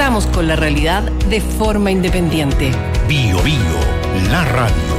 Conectamos con la realidad de forma independiente. Bio Bio, la radio.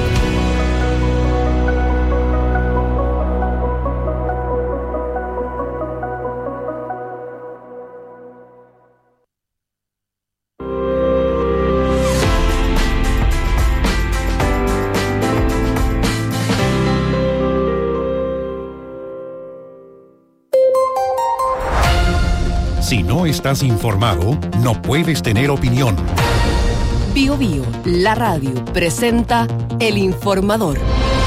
Si no estás informado, no puedes tener opinión. Bio Bio, la radio, presenta El Informador.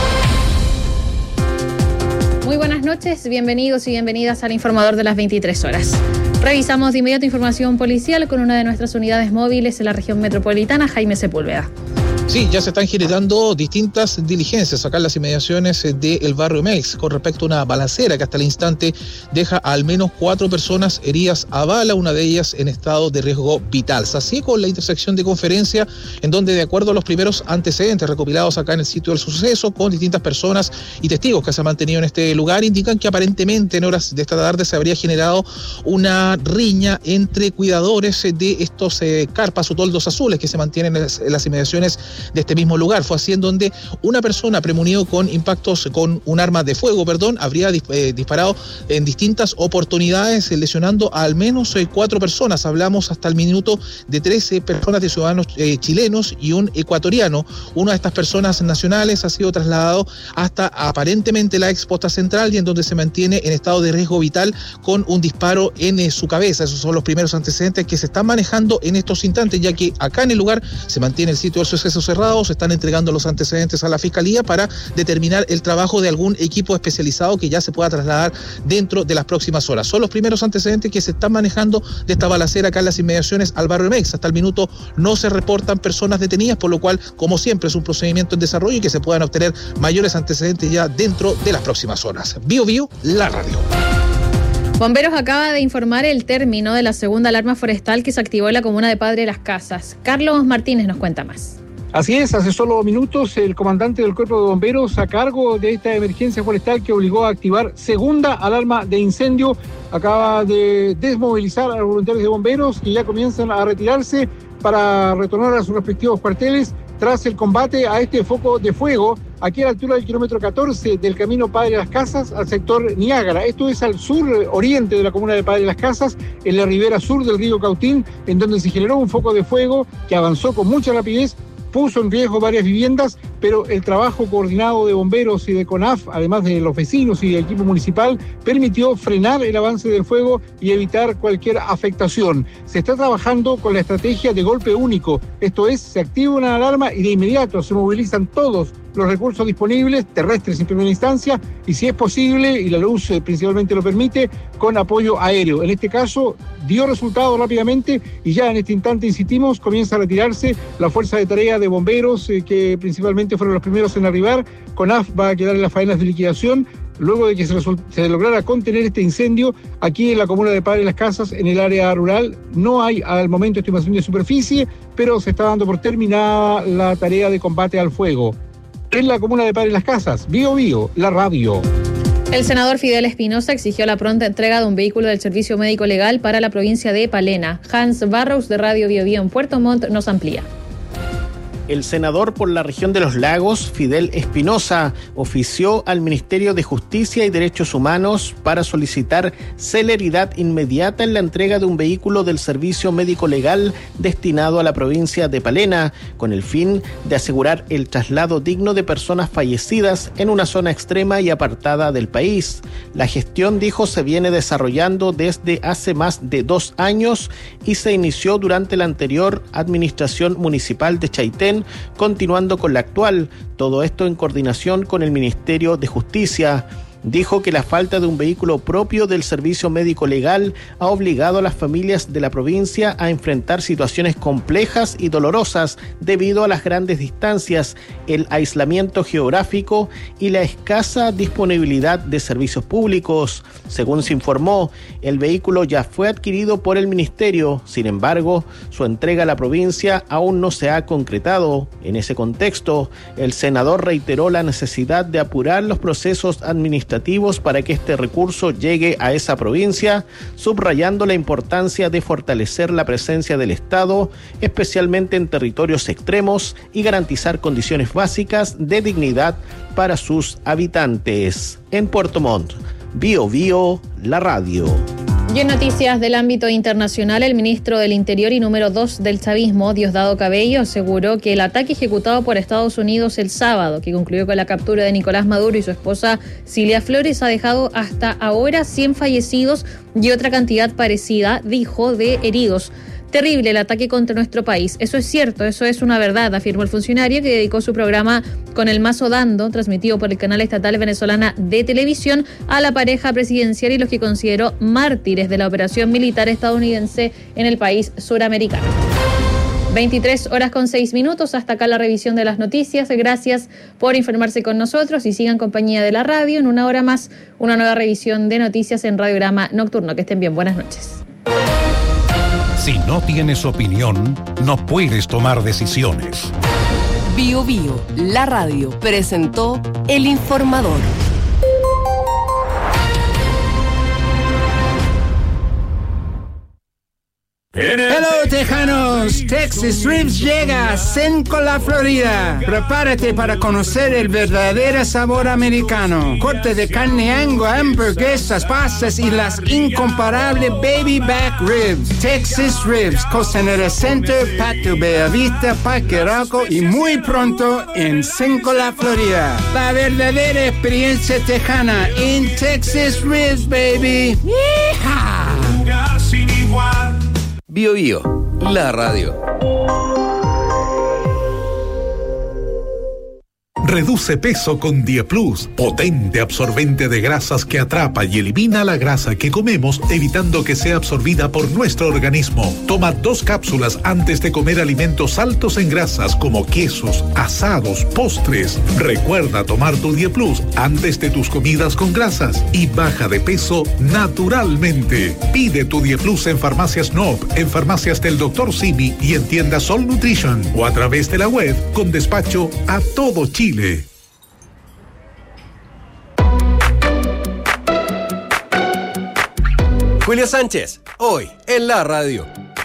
Muy buenas noches, bienvenidos y bienvenidas al Informador de las 23 horas. Revisamos de inmediato información policial con una de nuestras unidades móviles en la región metropolitana, Jaime Sepúlveda. Sí, ya se están generando distintas diligencias acá en las inmediaciones del barrio Mex con respecto a una balacera que hasta el instante deja al menos 4 personas heridas a bala, una de ellas en estado de riesgo vital. Se hacía con la intersección de Conferencia, en donde de acuerdo a los primeros antecedentes recopilados acá en el sitio del suceso con distintas personas y testigos que se han mantenido en este lugar, indican que aparentemente en horas de esta tarde se habría generado una riña entre cuidadores de estos carpas o toldos azules que se mantienen en las inmediaciones de este mismo lugar. Fue así en donde una persona premunido con impactos con un arma de fuego, habría disparado en distintas oportunidades, lesionando a al menos 4 personas. Hablamos hasta el minuto de 13 personas de ciudadanos chilenos y un ecuatoriano. Una de estas personas nacionales ha sido trasladado hasta aparentemente la exposta central y en donde se mantiene en estado de riesgo vital con un disparo en su cabeza. Esos son los primeros antecedentes que se están manejando en estos instantes, ya que acá en el lugar se mantiene el sitio del suceso cerrado. Se están entregando los antecedentes a la Fiscalía para determinar el trabajo de algún equipo especializado que ya se pueda trasladar dentro de las próximas horas. Son los primeros antecedentes que se están manejando de esta balacera acá en las inmediaciones al barrio Mex. Hasta el minuto no se reportan personas detenidas, por lo cual, como siempre, es un procedimiento en desarrollo y que se puedan obtener mayores antecedentes ya dentro de las próximas horas. Bio Bio, la radio. Bomberos acaba de informar el término de la segunda alarma forestal que se activó en la comuna de Padre Las Casas. Carlos Martínez nos cuenta más. Así es, hace solo minutos el comandante del Cuerpo de Bomberos a cargo de esta emergencia forestal que obligó a activar segunda alarma de incendio acaba de desmovilizar a los voluntarios de bomberos que ya comienzan a retirarse para retornar a sus respectivos cuarteles tras el combate a este foco de fuego aquí a la altura del kilómetro 14 del camino Padre Las Casas al sector Niágara. Esto es al sur oriente de la comuna de Padre Las Casas, en la ribera sur del río Cautín, en donde se generó un foco de fuego que avanzó con mucha rapidez, puso en riesgo varias viviendas, pero el trabajo coordinado de bomberos y de CONAF, además de los vecinos y del equipo municipal, permitió frenar el avance del fuego y evitar cualquier afectación. Se está trabajando con la estrategia de golpe único, esto es, se activa una alarma y de inmediato se movilizan todos los recursos disponibles, terrestres en primera instancia, y si es posible, y la luz principalmente lo permite, con apoyo aéreo. En este caso, dio resultado rápidamente y ya en este instante, insistimos, comienza a retirarse la fuerza de tarea de bomberos, que principalmente fueron los primeros en arribar. CONAF va a quedar en las faenas de liquidación, luego de que se lograra contener este incendio aquí en la comuna de Padre Las Casas, en el área rural. No hay al momento estimación de superficie, pero se está dando por terminada la tarea de combate al fuego. En la comuna de Padre Las Casas, Bio Bio, la radio. El senador Fidel Espinosa exigió la pronta entrega de un vehículo del Servicio Médico Legal para la provincia de Palena. Hans Barrows de Radio Bio Bio en Puerto Montt nos amplía. El senador por la región de los Lagos, Fidel Espinosa, ofició al Ministerio de Justicia y Derechos Humanos para solicitar celeridad inmediata en la entrega de un vehículo del Servicio Médico Legal destinado a la provincia de Palena, con el fin de asegurar el traslado digno de personas fallecidas en una zona extrema y apartada del país. La gestión, dijo, se viene desarrollando desde hace más de 2 años y se inició durante la anterior administración municipal de Chaitén, continuando con la actual, todo esto en coordinación con el Ministerio de Justicia. Dijo que la falta de un vehículo propio del Servicio Médico Legal ha obligado a las familias de la provincia a enfrentar situaciones complejas y dolorosas debido a las grandes distancias, el aislamiento geográfico y la escasa disponibilidad de servicios públicos. Según se informó, el vehículo ya fue adquirido por el Ministerio, sin embargo, su entrega a la provincia aún no se ha concretado. En ese contexto, el senador reiteró la necesidad de apurar los procesos administrativos administrativos para que este recurso llegue a esa provincia, subrayando la importancia de fortalecer la presencia del Estado, especialmente en territorios extremos, y garantizar condiciones básicas de dignidad para sus habitantes. En Puerto Montt, BioBio, la radio. Y en noticias del ámbito internacional, el ministro del Interior y número 2 del chavismo, Diosdado Cabello, aseguró que el ataque ejecutado por Estados Unidos el sábado, que concluyó con la captura de Nicolás Maduro y su esposa Cilia Flores, ha dejado hasta ahora 100 fallecidos y otra cantidad parecida, dijo, de heridos. Terrible el ataque contra nuestro país. Eso es cierto, eso es una verdad, afirmó el funcionario, que dedicó su programa Con el Mazo Dando, transmitido por el canal estatal venezolana de televisión, a la pareja presidencial y los que consideró mártires de la operación militar estadounidense en el país suramericano. 23:06. Hasta acá la revisión de las noticias. Gracias por informarse con nosotros y sigan compañía de la radio. En una hora más, una nueva revisión de noticias en Radiograma Nocturno. Que estén bien. Buenas noches. Si no tienes opinión, no puedes tomar decisiones. BioBio, la radio, presentó El Informador. Hello, tejanos. Texas Ribs llega a Sencola, Florida. Prepárate para conocer el verdadero sabor americano. Cortes de carne Angus, hamburguesas, pastas y las incomparables baby back ribs. Texas Ribs, Costanera Center, Patio Bellavista, Parque Arauco y muy pronto en Sencola, Florida. La verdadera experiencia tejana en Texas Ribs, baby. ¡Yeehaw! BioBio, la radio. Reduce peso con Dieplus, potente absorbente de grasas que atrapa y elimina la grasa que comemos, evitando que sea absorbida por nuestro organismo. Toma 2 cápsulas antes de comer alimentos altos en grasas como quesos, asados, postres. Recuerda tomar tu Dieplus antes de tus comidas con grasas y baja de peso naturalmente. Pide tu Dieplus en Farmacias Noop, en farmacias del Dr. Simi y en tiendas Sol Nutrition o a través de la web con despacho a todo Chile. Julio Sánchez, hoy en la radio.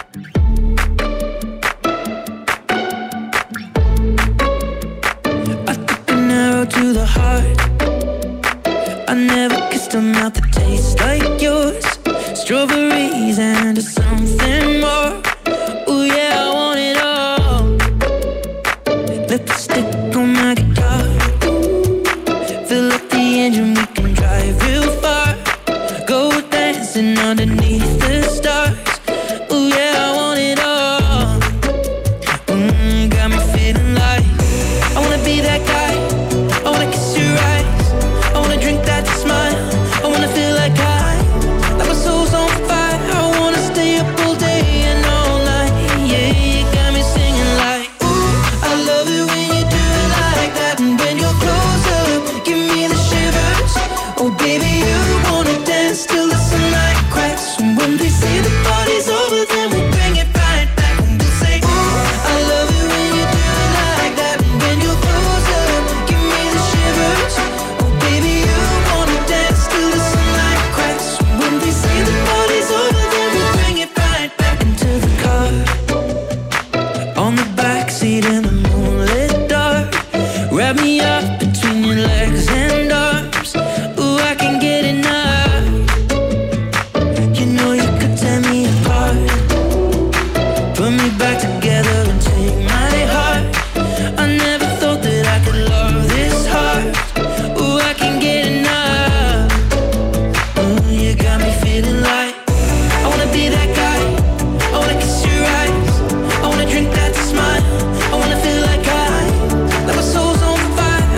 To the heart, I never kissed a mouth that tastes like yours. Strawberries and something more. Ooh yeah, I want it all. Lipstick on my guitar. Fill up the engine, we can drive real far. Go dancing underneath the stars. Ooh yeah, I want it all. Got me feeling like I wanna be that guy. I wanna kiss your eyes. I wanna drink that smile. I wanna feel like like my soul's on fire. I wanna stay up all day and all night. Yeah, you got me singing like, ooh, I love it when you do it like that. And when you're closer, give me the shivers. Oh baby, you wanna dance till the sunlight cracks. And when they say the party's over, then we'll bring it right back. And we'll say, ooh, I love it when you do it like that. And when you're closer, give me the shivers. Oh baby, you wanna dance till the sunlight cracks. When they say the party's over, then we'll bring it right back into the car. On the backseat in the moonlit dark. Wrap me up between your legs and arms. Ooh, I can get enough. You know you could tear me apart. Put me back together and take my heart. I never thought that I could love this hard. Ooh, I can get enough. Ooh, you got me feeling like I wanna be that guy. I wanna kiss your eyes. I wanna drink that smile. I wanna feel like my soul's on fire.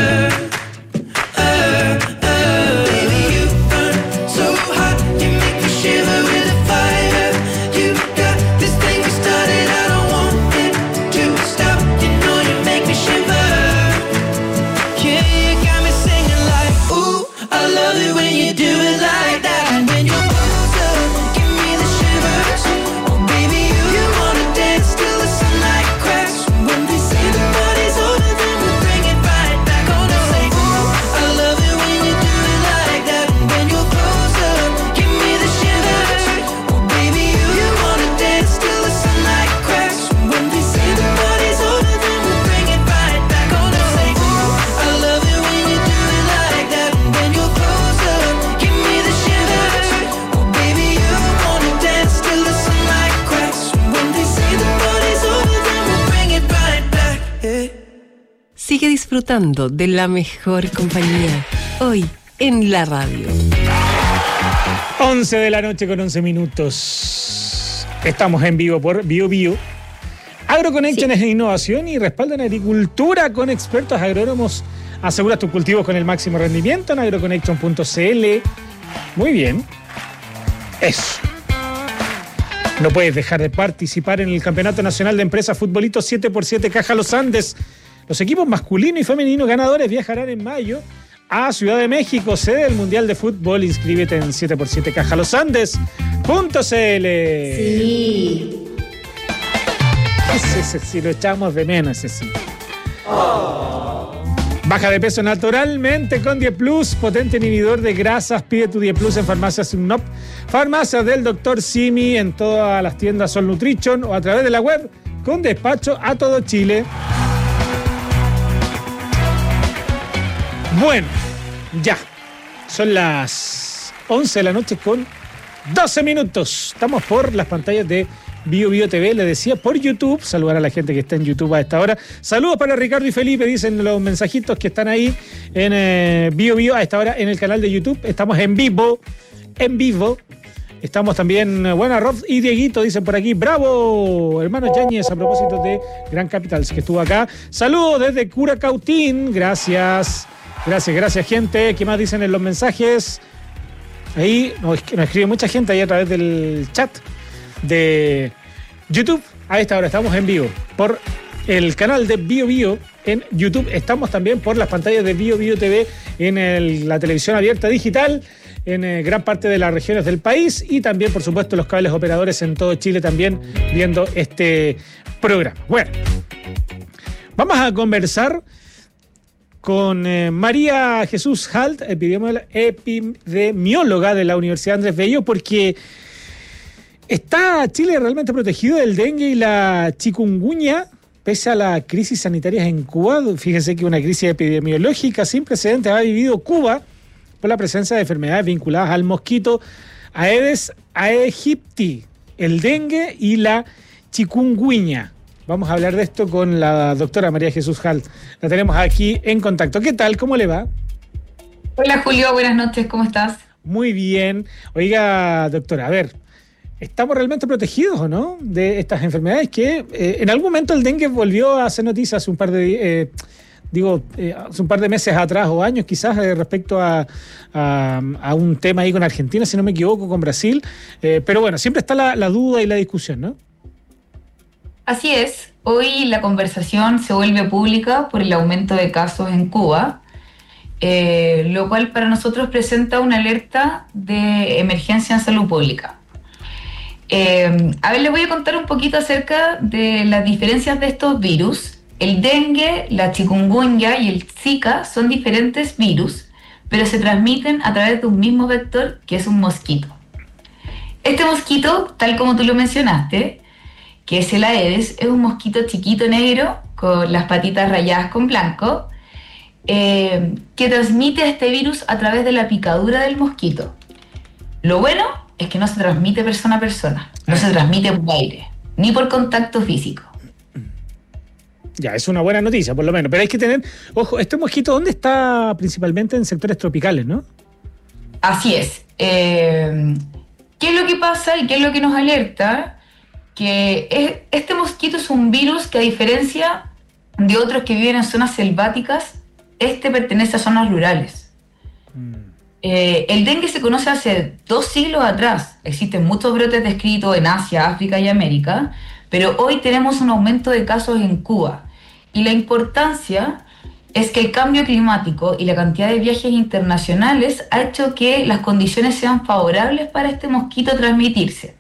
Baby, you burn so hot, you make me shiver with the fire. You got this thing we started, I don't want it to stop. You know you make me shiver. Yeah, you got me singing like, ooh, I love it when you do it like that. And when you're closer, give me the shivers. Oh, baby, you wanna dance till the sunlight cracks. When they say the party's over, then we'll bring it right back. Oh, no, say, ooh, I love it when you do it like that. And when you're closer, give me the shivers. Oh, baby, you wanna dance till the sunlight cracks. When they say the party's over, then we'll bring it right back. Oh, no, say, ooh, I love it when you do it like that. And when you're closer, give me the shivers. Oh, baby, you wanna dance till the sunlight cracks. When they say the party's over, then we'll bring it right back. Hey. Sigue disfrutando de la mejor compañía. Hoy en la radio. 11 de la noche con 11 minutos. Estamos en vivo por BioBio. AgroConnection es innovación y respaldo en agricultura con expertos agrónomos. Asegura tus cultivos con el máximo rendimiento en agroconnection.cl. Muy bien. Eso. No puedes dejar de participar en el Campeonato Nacional de Empresas Futbolito 7x7 Caja Los Andes. Los equipos masculino y femenino ganadores viajarán en mayo a Ciudad de México, sede del Mundial de Fútbol. Inscríbete en 7x7 cajalosandes.cl. Sí. Ese sí, lo echamos de menos, ese sí. Baja de peso naturalmente con 10 Plus, potente inhibidor de grasas. Pide tu 10 Plus en Farmacias Unnop, Farmacias del Dr. Simi, en todas las tiendas Sol Nutrition o a través de la web con despacho a todo Chile. Bueno, ya. Son las 11 de la noche con 12 minutos. Estamos por las pantallas de BioBio TV, le decía, por YouTube. Saludar a la gente que está en YouTube a esta hora. Saludos para Ricardo y Felipe, dicen los mensajitos que están ahí en BioBio a esta hora en el canal de YouTube. Estamos en vivo. Estamos también, bueno, Rob y Dieguito dicen por aquí, bravo, hermano Yáñez, a propósito de Gran Capitals, que estuvo acá. Saludos desde Curacautín, gracias, gente. ¿Qué más dicen en los mensajes? Ahí nos escribe mucha gente ahí a través del chat de YouTube. A esta hora estamos en vivo por el canal de BioBio en YouTube. Estamos también por las pantallas de BioBio TV en la televisión abierta digital en gran parte de las regiones del país y también, por supuesto, los cables operadores en todo Chile también viendo este programa. Bueno, vamos a conversar con María Jesús Halt, epidemióloga de la Universidad Andrés Bello, porque ¿está Chile realmente protegido del dengue y la chikungunya pese a las crisis sanitarias en Cuba? Fíjense que una crisis epidemiológica sin precedentes ha vivido Cuba por la presencia de enfermedades vinculadas al mosquito Aedes aegypti, el dengue y la chikungunya. Vamos a hablar de esto con la doctora María Jesús Halt. La tenemos aquí en contacto. ¿Qué tal? ¿Cómo le va? Hola Julio, buenas noches, ¿cómo estás? Muy bien. Oiga, doctora, a ver, ¿estamos realmente protegidos o no de estas enfermedades que en algún momento el dengue volvió a hacer noticias hace un par de meses atrás o años quizás respecto a un tema ahí con Argentina, si no me equivoco, con Brasil, pero bueno, siempre está la duda y la discusión, ¿no? Así es, hoy la conversación se vuelve pública por el aumento de casos en Cuba, lo cual para nosotros presenta una alerta de emergencia en salud pública. A ver, les voy a contar un poquito acerca de las diferencias de estos virus. El dengue, la chikungunya y el Zika son diferentes virus, pero se transmiten a través de un mismo vector, que es un mosquito. Este mosquito, tal como tú lo mencionaste, que es el Aedes, es un mosquito chiquito negro con las patitas rayadas con blanco, que transmite este virus a través de la picadura del mosquito. Lo bueno es que no se transmite persona a persona, no se transmite por aire, ni por contacto físico. Ya, es una buena noticia, por lo menos. Pero hay que tener, ojo, este mosquito, ¿dónde está? Principalmente en sectores tropicales, ¿no? Así es. ¿Qué es lo que pasa y qué es lo que nos alerta? Que este mosquito es un virus que, a diferencia de otros que viven en zonas selváticas, este pertenece a zonas rurales. El dengue se conoce hace 2 siglos atrás. Existen muchos brotes descritos en Asia, África y América, pero hoy tenemos un aumento de casos en Cuba. Y la importancia es que el cambio climático y la cantidad de viajes internacionales ha hecho que las condiciones sean favorables para este mosquito transmitirse.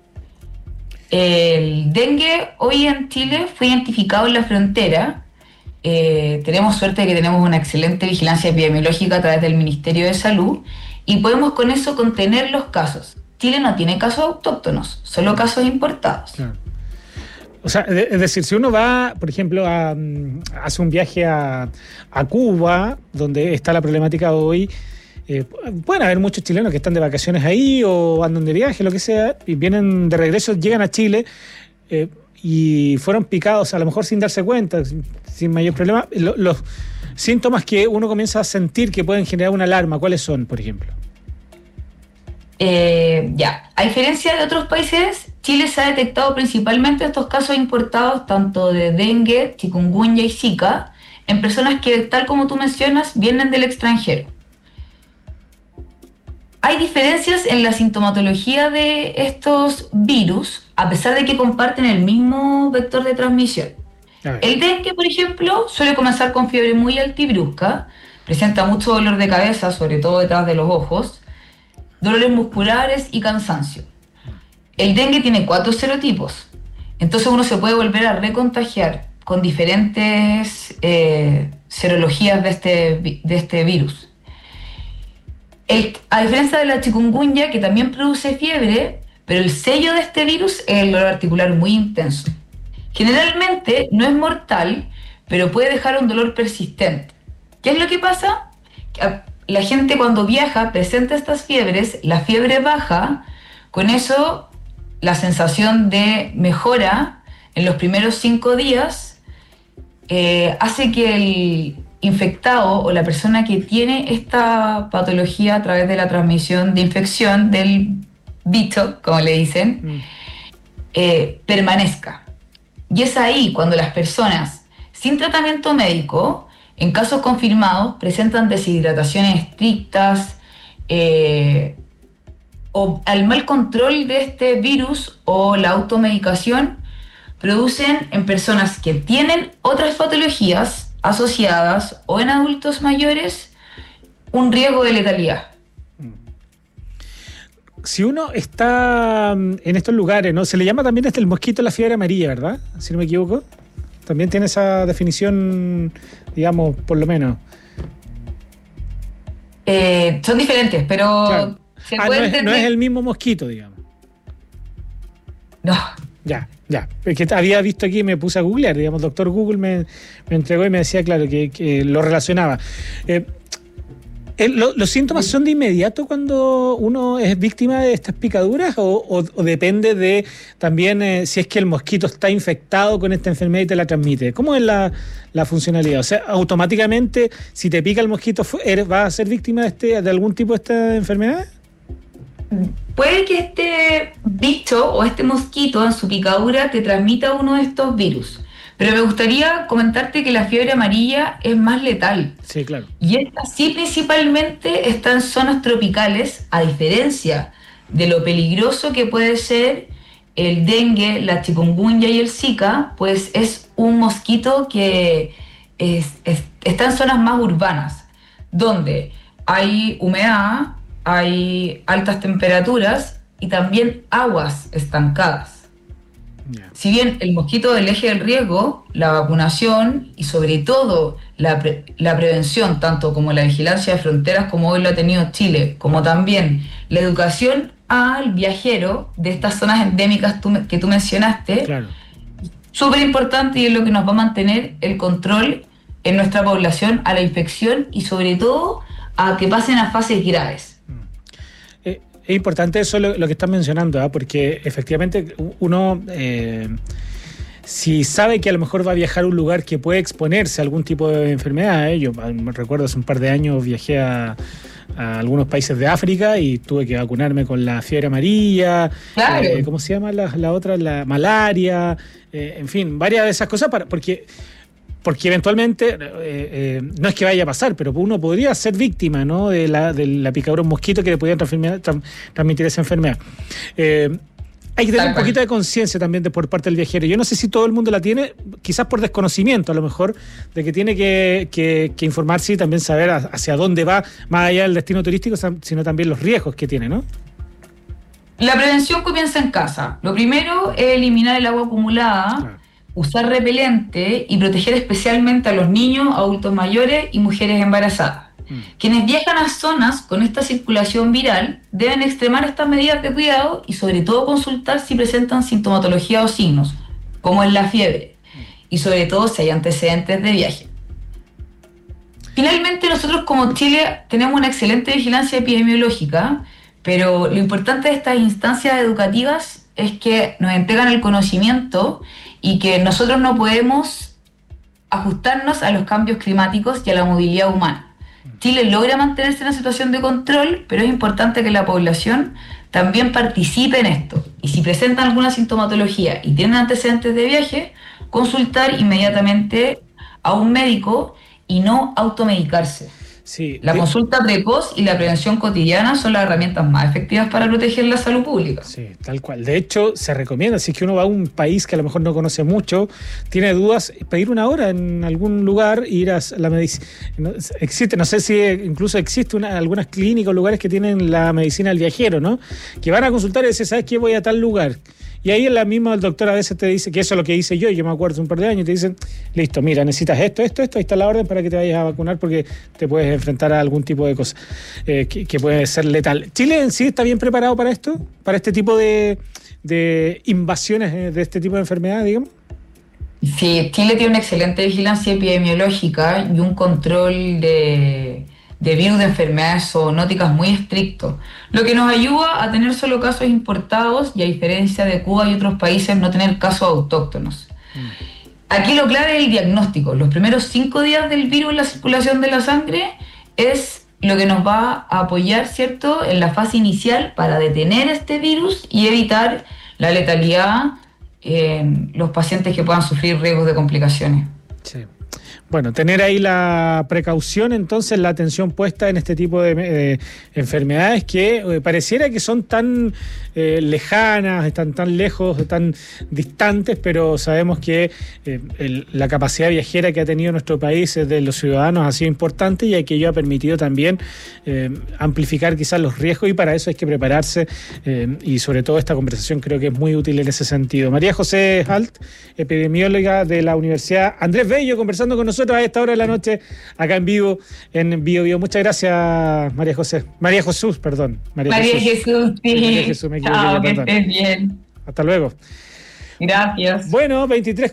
El dengue hoy en Chile fue identificado en la frontera. Tenemos suerte de que tenemos una excelente vigilancia epidemiológica a través del Ministerio de Salud y podemos con eso contener los casos. Chile no tiene casos autóctonos, solo casos importados. Claro. O sea, es decir, si uno va, por ejemplo, hace un viaje a Cuba, donde está la problemática hoy, pueden haber muchos chilenos que están de vacaciones ahí o andan de viaje, lo que sea, y vienen de regreso, llegan a Chile y fueron picados, a lo mejor sin darse cuenta, sin mayor problema. Los síntomas que uno comienza a sentir que pueden generar una alarma, ¿cuáles son, por ejemplo? A diferencia de otros países, Chile se ha detectado principalmente estos casos importados tanto de dengue, chikungunya y zika en personas que, tal como tú mencionas, vienen del extranjero. Hay diferencias en la sintomatología de estos virus, a pesar de que comparten el mismo vector de transmisión. El dengue, por ejemplo, suele comenzar con fiebre muy alta y brusca, presenta mucho dolor de cabeza, sobre todo detrás de los ojos, dolores musculares y cansancio. El dengue tiene 4 serotipos, entonces uno se puede volver a recontagiar con diferentes serologías de este virus. A diferencia de la chikungunya, que también produce fiebre, pero el sello de este virus es el dolor articular muy intenso. Generalmente no es mortal, pero puede dejar un dolor persistente. ¿Qué es lo que pasa? La gente cuando viaja presenta estas fiebres, la fiebre baja, con eso la sensación de mejora en los primeros 5 días hace que el infectado o la persona que tiene esta patología a través de la transmisión de infección del bicho, como le dicen, permanezca. Y es ahí cuando las personas sin tratamiento médico, en casos confirmados, presentan deshidrataciones estrictas o al mal control de este virus o la automedicación, producen en personas que tienen otras patologías asociadas o en adultos mayores un riesgo de letalidad. Si uno está en estos lugares, ¿no? Se le llama también el mosquito la fiebre amarilla, ¿verdad? Si no me equivoco. También tiene esa definición, digamos, por lo menos. Son diferentes, pero claro. Se puede entender. No es el mismo mosquito, digamos. No. Ya. Es que había visto aquí, me puse a googlear, digamos, doctor Google me entregó y me decía, claro, que lo relacionaba. ¿Los síntomas son de inmediato cuando uno es víctima de estas picaduras o depende de también si es que el mosquito está infectado con esta enfermedad y te la transmite? ¿Cómo es la funcionalidad? O sea, automáticamente, si te pica el mosquito, ¿vas a ser víctima de algún tipo de esta enfermedad? Puede que este bicho o este mosquito en su picadura te transmita uno de estos virus. Pero me gustaría comentarte que la fiebre amarilla es más letal. Sí, claro. Y esta sí principalmente está en zonas tropicales, a diferencia de lo peligroso que puede ser el dengue, la chikungunya y el zika, pues es un mosquito que está en zonas más urbanas, donde hay humedad, hay altas temperaturas y también aguas estancadas. Si bien el mosquito del eje del riesgo, la vacunación y sobre todo la prevención, tanto como la vigilancia de fronteras como hoy lo ha tenido Chile, como también la educación al viajero de estas zonas endémicas que tú mencionaste, claro, súper importante y es lo que nos va a mantener el control en nuestra población a la infección y sobre todo a que pasen a fases graves. Es importante eso lo que estás mencionando, porque efectivamente uno, si sabe que a lo mejor va a viajar a un lugar que puede exponerse a algún tipo de enfermedad, yo me recuerdo hace un par de años viajé a algunos países de África y tuve que vacunarme con la fiebre amarilla, claro. ¿Cómo se llama la otra? La malaria, en fin, varias de esas cosas, porque porque eventualmente, no es que vaya a pasar, pero uno podría ser víctima, ¿no?, de la picadura de un mosquito que le pudiera transmitir esa enfermedad. Hay que tener un poquito de conciencia también por parte del viajero. Yo no sé si todo el mundo la tiene, quizás por desconocimiento a lo mejor, de que tiene que informarse y también saber hacia dónde va, más allá del destino turístico, sino también los riesgos que tiene, ¿no? La prevención comienza en casa. Lo primero es eliminar el agua acumulada, usar repelente y proteger especialmente a los niños, adultos mayores y mujeres embarazadas. Quienes viajan a zonas con esta circulación viral deben extremar estas medidas de cuidado y sobre todo consultar si presentan sintomatología o signos, como es la fiebre, y sobre todo si hay antecedentes de viaje. Finalmente, nosotros como Chile tenemos una excelente vigilancia epidemiológica, pero lo importante de estas instancias educativas es que nos entregan el conocimiento y que nosotros no podemos ajustarnos a los cambios climáticos y a la movilidad humana. Chile logra mantenerse en una situación de control, pero es importante que la población también participe en esto. Y si presentan alguna sintomatología y tienen antecedentes de viaje, consultar inmediatamente a un médico y no automedicarse. Sí, la consulta precoz y la prevención cotidiana son las herramientas más efectivas para proteger la salud pública. Sí, tal cual. De hecho, se recomienda, si es que uno va a un país que a lo mejor no conoce mucho, tiene dudas, pedir una hora en algún lugar, ir a la medicina. Existe, no sé si incluso existe algunas clínicas o lugares que tienen la medicina del viajero, ¿no? Que van a consultar y dicen, ¿sabes qué? Voy a tal lugar. Y ahí el doctor a veces te dice, que eso es lo que hice yo me acuerdo un par de años, y te dicen, listo, mira, necesitas esto, ahí está la orden para que te vayas a vacunar porque te puedes enfrentar a algún tipo de cosa que puede ser letal. ¿Chile en sí está bien preparado para esto? ¿Para este tipo de invasiones de este tipo de enfermedades, digamos? Sí, Chile tiene una excelente vigilancia epidemiológica y un control de virus de enfermedades zoonóticas muy estricto, lo que nos ayuda a tener solo casos importados y, a diferencia de Cuba y otros países, no tener casos autóctonos. Aquí lo clave es el diagnóstico. Los primeros 5 días del virus en la circulación de la sangre es lo que nos va a apoyar, ¿cierto?, en la fase inicial para detener este virus y evitar la letalidad en los pacientes que puedan sufrir riesgos de complicaciones. Sí. Bueno, tener ahí la precaución, entonces, la atención puesta en este tipo de enfermedades que pareciera que son tan lejanas, están tan lejos, tan distantes, pero sabemos que la capacidad viajera que ha tenido nuestro país de los ciudadanos ha sido importante y aquello ha permitido también amplificar quizás los riesgos, y para eso hay que prepararse, y sobre todo esta conversación creo que es muy útil en ese sentido. María José Halt, epidemióloga de la Universidad Andrés Bello, conversando con nosotros a esta hora de la noche, acá en vivo, en Bio Bio. Muchas gracias, María José. María Jesús, perdón. María Jesús, sí. María Jesús, me equivoqué. Chao, que estés bien. Hasta luego. Gracias. Bueno,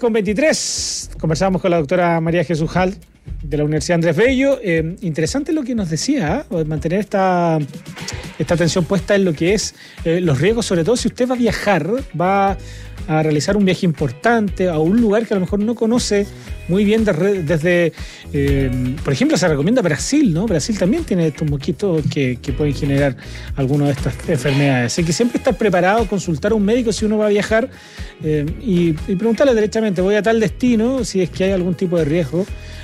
23:23. Conversamos con la doctora María Jesús Halt de la Universidad Andrés Bello. Interesante lo que nos decía, mantener esta atención puesta en lo que es los riesgos, sobre todo si usted va a viajar, va a realizar un viaje importante a un lugar que a lo mejor no conoce muy bien desde por ejemplo, se recomienda Brasil, ¿no? Brasil también tiene estos mosquitos que pueden generar alguna de estas enfermedades. Así que siempre estar preparado, consultar a un médico si uno va a viajar y preguntarle derechamente, voy a tal destino, si es que hay algún tipo de riesgo.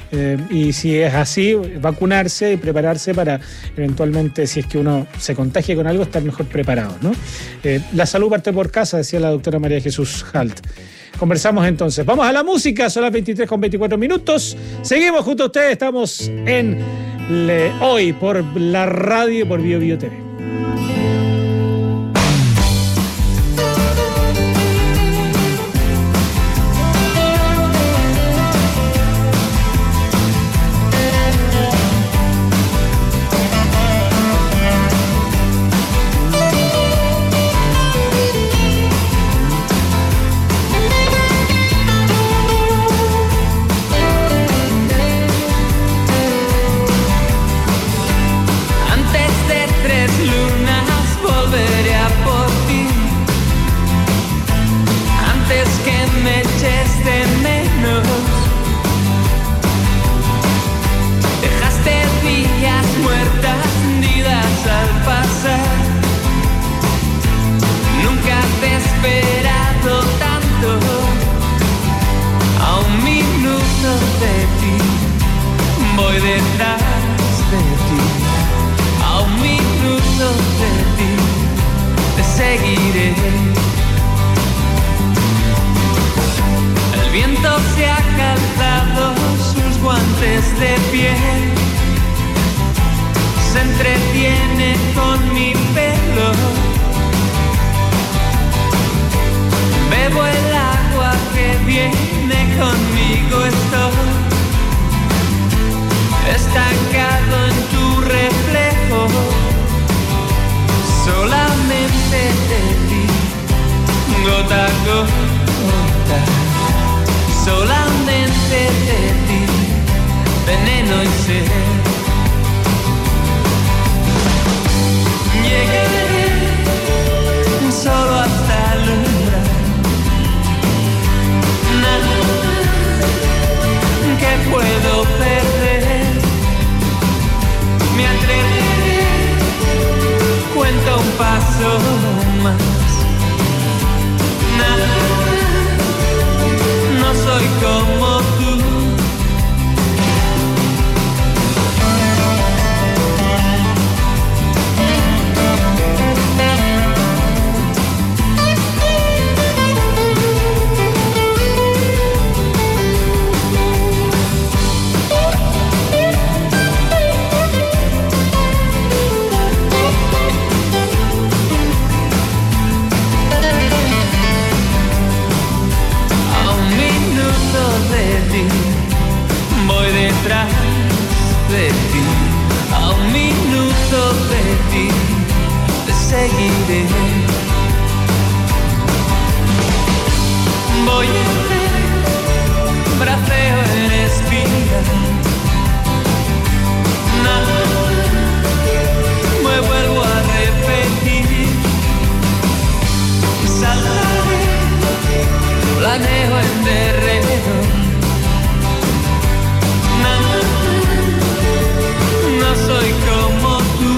Y si es así, vacunarse y prepararse para eventualmente, si es que uno se contagie con algo, estar mejor preparado, ¿no? La salud parte por casa, decía la doctora María Jesús Halt. Conversamos entonces. Vamos a la música, son las 23:24. Seguimos junto a ustedes, estamos en hoy por la radio, por Bio Bio TV. Esperado tanto a un minuto de seguiré. El viento se ha calzado sus guantes de piel, se entretiene con mi pelo. Bebo el agua que viene conmigo, estoy estancado en tu reflejo. Solamente te di, gota a gota. Solamente te di, veneno y sed. Llegué solo hasta el umbral. Nada que puedo perder. Me atreveré, cuento un paso más. Nada, no soy como tú. Voy detrás de ti, a un minuto de ti, te seguiré. Voy a hacer braceo en espiral. Nada, me vuelvo a repetir. Saltaré, planeo en derredor. No soy como tú.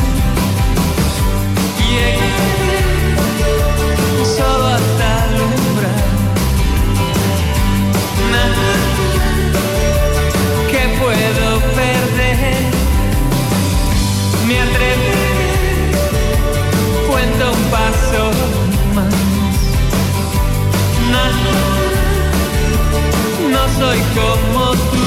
Llegué solo hasta el umbral. Nada que puedo perder. Me atreveré, cuento un paso más. Nada, no soy como tú.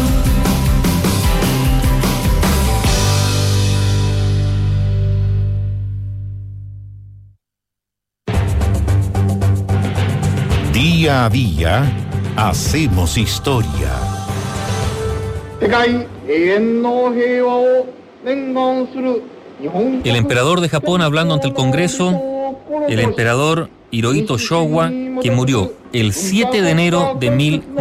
Día a día, hacemos historia. El emperador de Japón hablando ante el Congreso, el emperador Hirohito Showa, que murió el 7 de enero de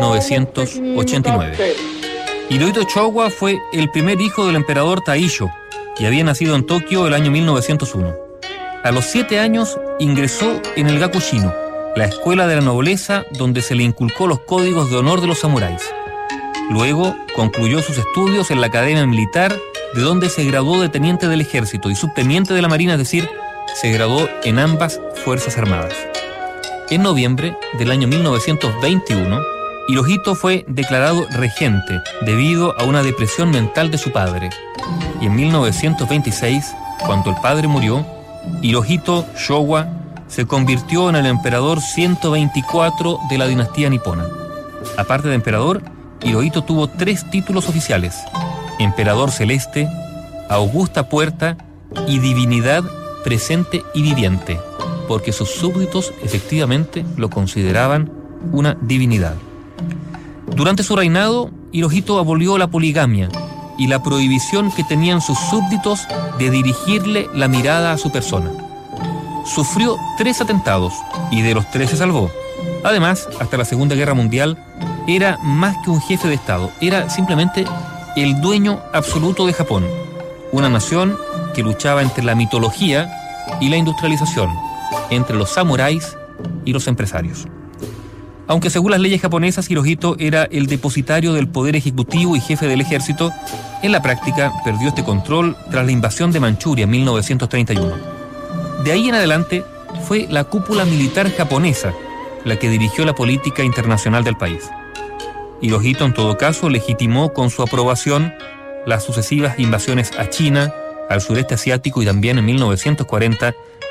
1989. Hirohito Showa fue el primer hijo del emperador Taisho y había nacido en Tokio el año 1901. A los 7 años ingresó en el Gakushino, la escuela de la nobleza donde se le inculcó los códigos de honor de los samuráis. Luego concluyó sus estudios en la Academia Militar, de donde se graduó de teniente del ejército y subteniente de la marina, es decir, se graduó en ambas fuerzas armadas. En noviembre del año 1921, Hirohito fue declarado regente debido a una depresión mental de su padre. Y en 1926, cuando el padre murió, Hirohito Showa se convirtió en el emperador 124 de la dinastía nipona. Aparte de emperador, Hirohito tuvo 3 títulos oficiales: Emperador Celeste, Augusta Puerta y Divinidad Presente y Viviente, porque sus súbditos efectivamente lo consideraban una divinidad. Durante su reinado, Hirohito abolió la poligamia y la prohibición que tenían sus súbditos de dirigirle la mirada a su persona. Sufrió 3 atentados y de los 3 se salvó. Además, hasta la Segunda Guerra Mundial, era más que un jefe de Estado, era simplemente el dueño absoluto de Japón, una nación que luchaba entre la mitología y la industrialización, entre los samuráis y los empresarios. Aunque según las leyes japonesas Hirohito era el depositario del poder ejecutivo y jefe del ejército, en la práctica perdió este control tras la invasión de Manchuria en 1931. De ahí en adelante fue la cúpula militar japonesa la que dirigió la política internacional del país. Hirohito, en todo caso, legitimó con su aprobación las sucesivas invasiones a China, al sureste asiático y también en 1940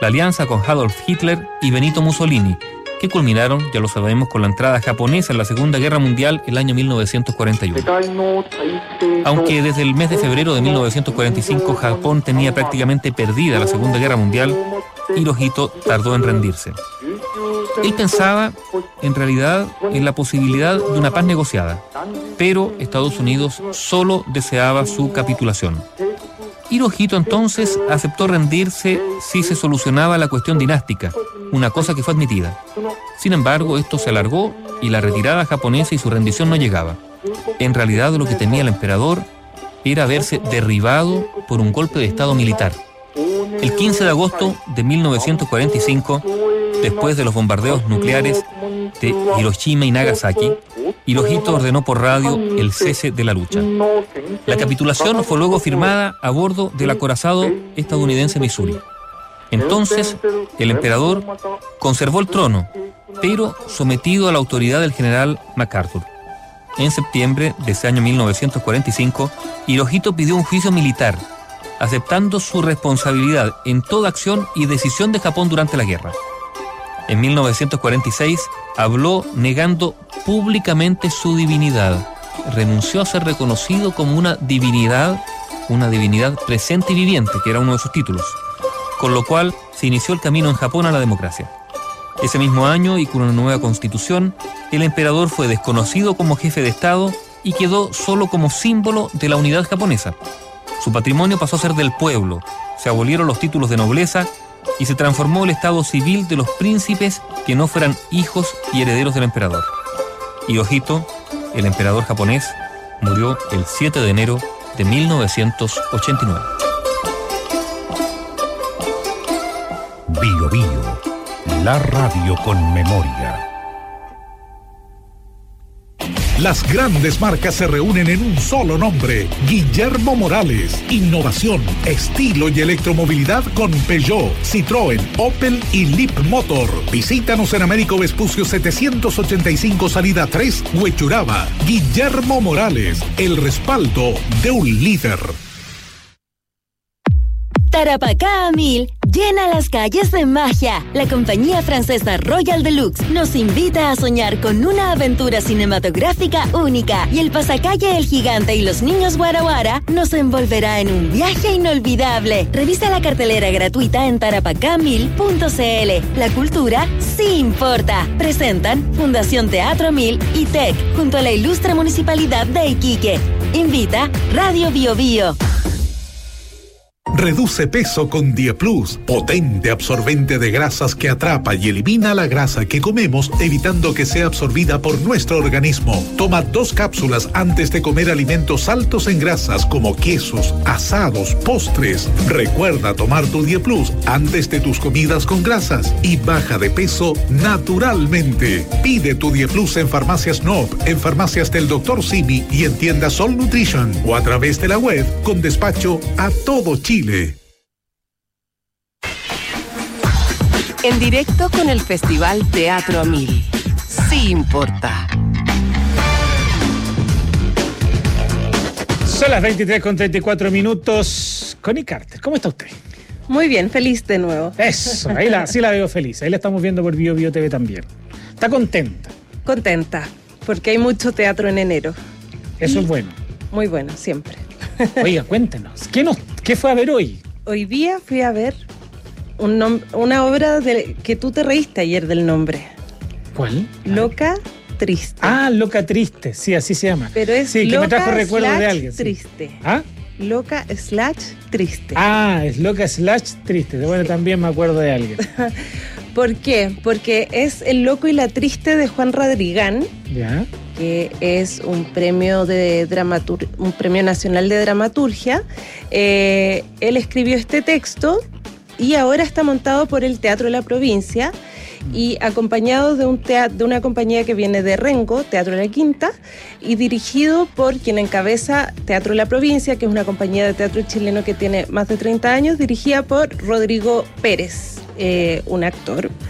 la alianza con Adolf Hitler y Benito Mussolini, que culminaron, ya lo sabemos, con la entrada japonesa en la Segunda Guerra Mundial el año 1941. Aunque desde el mes de febrero de 1945 Japón tenía prácticamente perdida la Segunda Guerra Mundial, Hirohito tardó en rendirse. Él pensaba, en realidad, en la posibilidad de una paz negociada, pero Estados Unidos solo deseaba su capitulación. Hirohito entonces aceptó rendirse si se solucionaba la cuestión dinástica, una cosa que fue admitida. Sin embargo, esto se alargó y la retirada japonesa y su rendición no llegaba. En realidad, lo que temía el emperador era verse derribado por un golpe de estado militar. El 15 de agosto de 1945, después de los bombardeos nucleares de Hiroshima y Nagasaki, Hirohito ordenó por radio el cese de la lucha. La capitulación fue luego firmada a bordo del acorazado estadounidense Missouri. Entonces, el emperador conservó el trono, pero sometido a la autoridad del general MacArthur. En septiembre de ese año 1945, Hirohito pidió un juicio militar, aceptando su responsabilidad en toda acción y decisión de Japón durante la guerra. En 1946 habló negando públicamente su divinidad. Renunció a ser reconocido como una divinidad presente y viviente, que era uno de sus títulos, con lo cual se inició el camino en Japón a la democracia. Ese mismo año, y con una nueva constitución, el emperador fue desconocido como jefe de Estado y quedó solo como símbolo de la unidad japonesa. Su patrimonio pasó a ser del pueblo, se abolieron los títulos de nobleza y se transformó el estado civil de los príncipes que no fueran hijos y herederos del emperador. Hirohito, el emperador japonés, murió el 7 de enero de 1989. Bio Bio, la radio con memoria. Las grandes marcas se reúnen en un solo nombre: Guillermo Morales. Innovación, estilo y electromovilidad con Peugeot, Citroën, Opel y Leap Motor. Visítanos en Américo Vespucio 785, salida 3, Huechuraba. Guillermo Morales, el respaldo de un líder. Tarapacá a 1000 llena las calles de magia. La compañía francesa Royal Deluxe nos invita a soñar con una aventura cinematográfica única, y el pasacalle El Gigante y los Niños Guara Guara nos envolverá en un viaje inolvidable. Revisa la cartelera gratuita en tarapacá1000.cl. La cultura sí importa. Presentan Fundación Teatro 1000 y TEC, junto a la ilustre Municipalidad de Iquique. Invita Radio Bio Bio. Reduce peso con Dieplus, potente absorbente de grasas que atrapa y elimina la grasa que comemos, evitando que sea absorbida por nuestro organismo. Toma 2 cápsulas antes de comer alimentos altos en grasas como quesos, asados, postres. Recuerda tomar tu Dieplus antes de tus comidas con grasas y baja de peso naturalmente. Pide tu Dieplus en Farmacias Nob, en Farmacias del Dr. Simi y en tiendas Sol Nutrition, o a través de la web con despacho a todo Chile. En directo con el Festival Teatro a 1000. Sí importa. Son las 23:34. Connie Carter, ¿cómo está usted? Muy bien, feliz de nuevo. Eso, sí la veo feliz. Ahí la estamos viendo por Bio Bio TV también. ¿Está contenta? Contenta, porque hay mucho teatro en enero. Eso es bueno. Muy bueno, siempre. Oiga, cuéntenos, ¿qué fue a ver hoy? Hoy día fui a ver una obra que tú te reíste ayer del nombre. ¿Cuál? Loca Triste. Ah, Loca Triste, sí, así se llama. Pero es sí, Loca que me trajo recuerdos de alguien. Triste. Sí. ¿Ah? Loca / Triste. Ah, es Loca / Triste. Bueno, también me acuerdo de alguien. ¿Por qué? Porque es El Loco y la Triste de Juan Radrigán. Ya. Que es un premio un premio nacional de dramaturgia. Él escribió este texto y ahora está montado por el Teatro de la Provincia y acompañado de una compañía que viene de Rengo, Teatro de la Quinta, y dirigido por quien encabeza Teatro de la Provincia, que es una compañía de teatro chileno que tiene más de 30 años, dirigida por Rodrigo Pérez, un actor.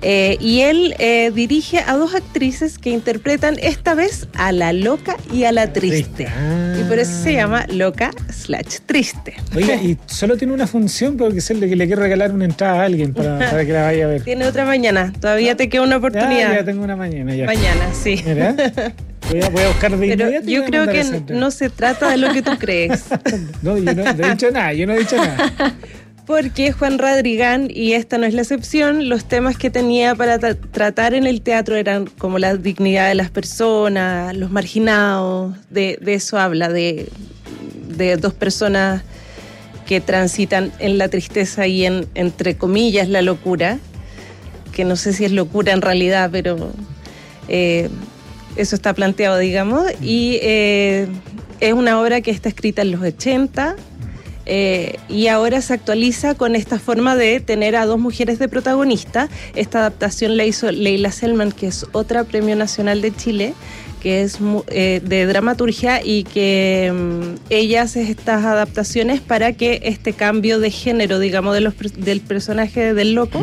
Y él dirige a 2 actrices que interpretan esta vez a la loca y a la triste. Y por eso se llama Loca/Triste. Oiga, y solo tiene una función porque es el de que le quiere regalar una entrada a alguien para que la vaya a ver. Tiene otra mañana, todavía te queda una oportunidad. Ya tengo una mañana ya. Mañana, sí. Mira, voy a buscar de inmediato. Pero yo creo que no se trata de lo que tú crees. No, yo no he dicho nada, Porque Juan Radrigán, y esta no es la excepción, los temas que tenía para tratar en el teatro eran como la dignidad de las personas, los marginados, de eso habla, de 2 personas que transitan en la tristeza y en, entre comillas, la locura, que no sé si es locura en realidad, pero eso está planteado, digamos, y es una obra que está escrita en los 80, y ahora se actualiza con esta forma de tener a 2 mujeres de protagonista. Esta adaptación la hizo Leila Selman, que es otra Premio Nacional de Chile, que es de dramaturgia, y que ella hace estas adaptaciones para que este cambio de género, digamos, del personaje del loco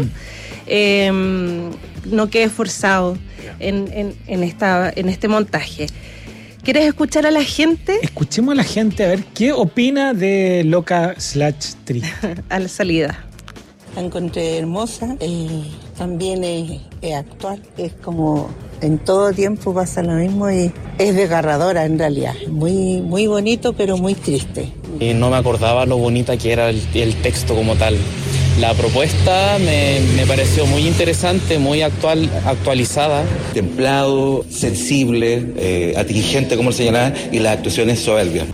no quede forzado en este montaje. ¿Quieres escuchar a la gente? Escuchemos a la gente a ver qué opina de Loca/Triste. A la salida. La encontré hermosa, también es actual, es como en todo tiempo pasa lo mismo y es desgarradora en realidad, muy, muy bonito pero muy triste. Y no me acordaba lo bonita que era el texto como tal. La propuesta me pareció muy interesante, muy actualizada. Templado, sensible, atingente, como señalaba, y las actuaciones soberbias.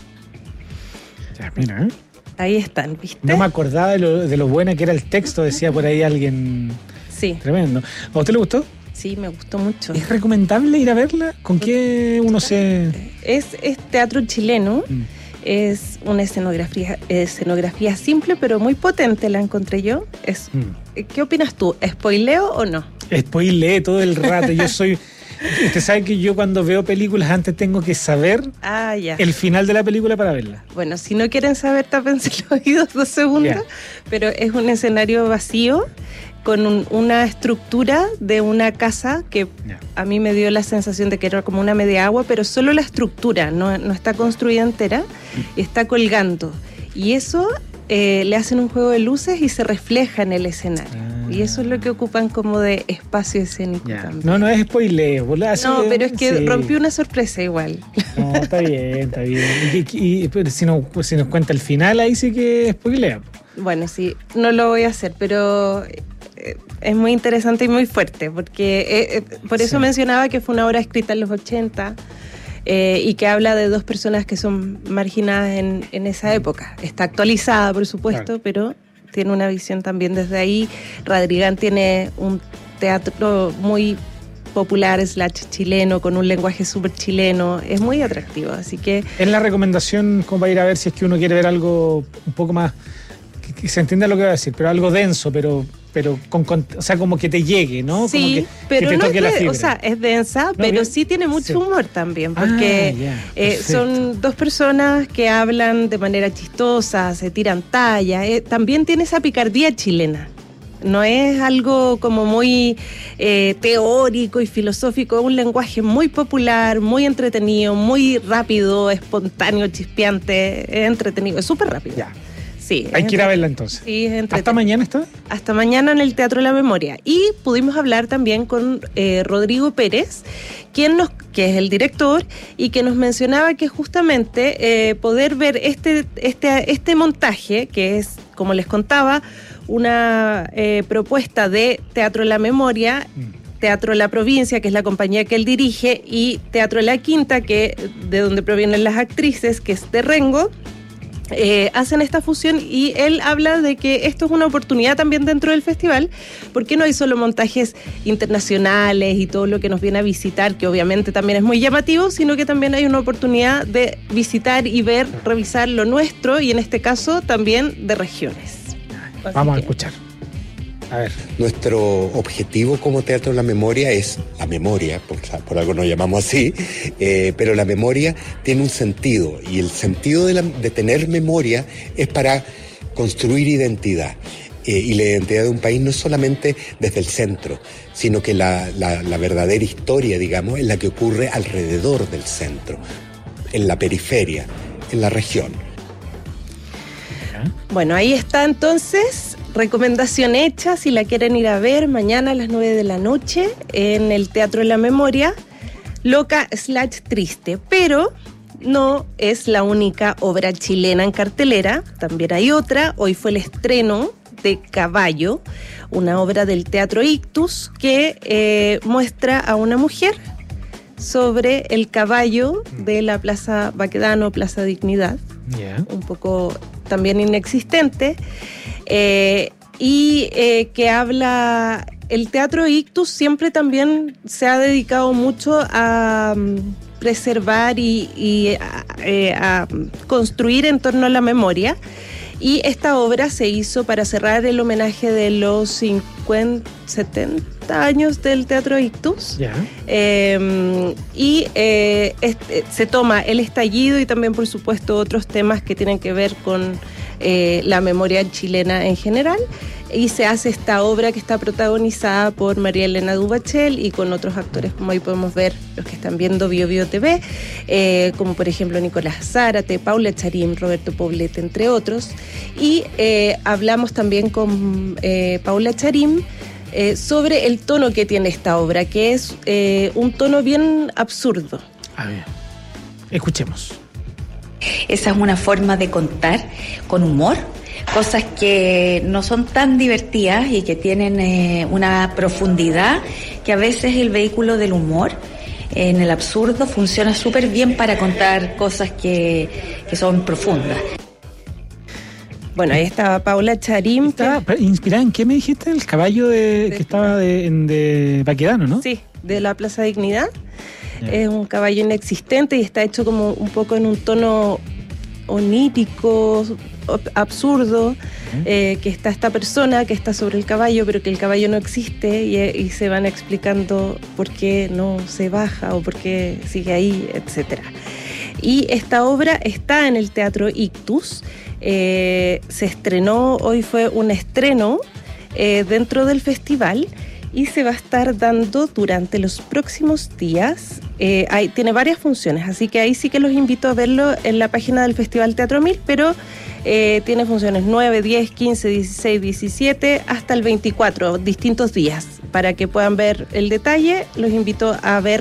Ya, mira, ahí están, ¿viste? No me acordaba de lo buena que era el texto, decía por ahí alguien. Sí. Tremendo. ¿A usted le gustó? Sí, me gustó mucho. ¿Es recomendable ir a verla? ¿Con qué uno se...? Es teatro chileno. Es una escenografía simple pero muy potente, la encontré yo. ¿Qué opinas tú? ¿Spoileo o no? Spoileé todo el rato. Usted sabe que yo cuando veo películas antes tengo que saber el final de la película para verla. Bueno, si no quieren saber, tápense los oídos 2 segundos. Yeah. Pero es un escenario vacío con una estructura de una casa que a mí me dio la sensación de que era como una media agua, pero solo la estructura, no está construida entera, y está colgando. Y eso le hacen un juego de luces y se refleja en el escenario. Y eso es lo que ocupan como de espacio escénico también. No es spoileo. No, pero es que rompió una sorpresa igual. No, está bien. Pero si nos cuenta el final, ahí sí que spoilea. Bueno, sí, no lo voy a hacer, pero es muy interesante y muy fuerte, porque por eso mencionaba que fue una obra escrita en los 80 y que habla de 2 personas que son marginadas en esa época. Está actualizada, por supuesto, pero tiene una visión también desde ahí. Radrigán tiene un teatro muy popular / chileno, con un lenguaje súper chileno, es muy atractivo, así que... Es la recomendación como para ir a ver si es que uno quiere ver algo un poco más... que se entienda lo que va a decir, pero algo denso, pero o sea, como que te llegue, ¿no? Sí, como pero que te toque no la fibra. O sea, es densa, pero bien. Sí tiene mucho humor también, porque son 2 personas que hablan de manera chistosa, se tiran talla, también tiene esa picardía chilena. No es algo como muy teórico y filosófico, es un lenguaje muy popular, muy entretenido, muy rápido, espontáneo, chispeante, es entretenido, es súper rápido. Ya. Sí, hay que ir a verla entonces. Sí, es entretenido. ¿Hasta mañana está? Hasta mañana en el Teatro de la Memoria. Y pudimos hablar también con Rodrigo Pérez, que es el director, y que nos mencionaba que justamente poder ver este montaje, que es, como les contaba, una propuesta de Teatro de la Memoria, Teatro de la Provincia, que es la compañía que él dirige, y Teatro de la Quinta, de donde provienen las actrices, que es de Rengo, hacen esta fusión, y él habla de que esto es una oportunidad también dentro del festival, porque no hay solo montajes internacionales y todo lo que nos viene a visitar, que obviamente también es muy llamativo, sino que también hay una oportunidad de visitar y ver, revisar lo nuestro, y en este caso también de regiones. Vamos a escuchar. A ver. Nuestro objetivo como Teatro de la Memoria es la memoria, por algo nos llamamos así, pero la memoria tiene un sentido, y el sentido de tener memoria es para construir identidad. y la identidad de un país no es solamente desde el centro, sino que la verdadera historia, digamos, es la que ocurre alrededor del centro, en la periferia, en la región. Bueno, ahí está entonces, recomendación hecha, si la quieren ir a ver, mañana a las 9 de la noche en el Teatro de la Memoria, Loca/Triste, pero no es la única obra chilena en cartelera, también hay otra. Hoy fue el estreno de Caballo, una obra del Teatro Ictus que muestra a una mujer sobre el caballo de la Plaza Baquedano, Plaza Dignidad, un poco también inexistente, y que habla... El Teatro Ictus siempre también se ha dedicado mucho a preservar y a construir en torno a la memoria, y esta obra se hizo para cerrar el homenaje de los 70 años del Teatro Ictus. Se toma el estallido y también, por supuesto, otros temas que tienen que ver con la memoria chilena en general, y se hace esta obra que está protagonizada por María Elena Dubachel y con otros actores, como ahí podemos ver los que están viendo Bio Bio TV, como por ejemplo Nicolás Zárate, Paula Charim, Roberto Poblete, entre otros. Y hablamos también con Paula Charim sobre el tono que tiene esta obra, que es un tono bien absurdo. A ver, escuchemos. Esa es una forma de contar con humor, cosas que no son tan divertidas y que tienen una profundidad que a veces el vehículo del humor en el absurdo funciona súper bien para contar cosas que son profundas. Bueno, ahí estaba Paula Charim. ¿Estaba inspirada en qué me dijiste? El caballo que estaba de Baquedano, ¿no? Sí, de la Plaza Dignidad. Es un caballo inexistente y está hecho como un poco en un tono onírico, absurdo, que está esta persona que está sobre el caballo, pero que el caballo no existe, y se van explicando por qué no se baja o por qué sigue ahí, etcétera. Y esta obra está en el Teatro Ictus. Se estrenó, hoy fue un estreno dentro del festival, y se va a estar dando durante los próximos días. Tiene varias funciones, así que ahí sí que los invito a verlo en la página del Festival Teatro 1000, pero tiene funciones 9, 10, 15, 16, 17, hasta el 24, distintos días. Para que puedan ver el detalle, los invito a ver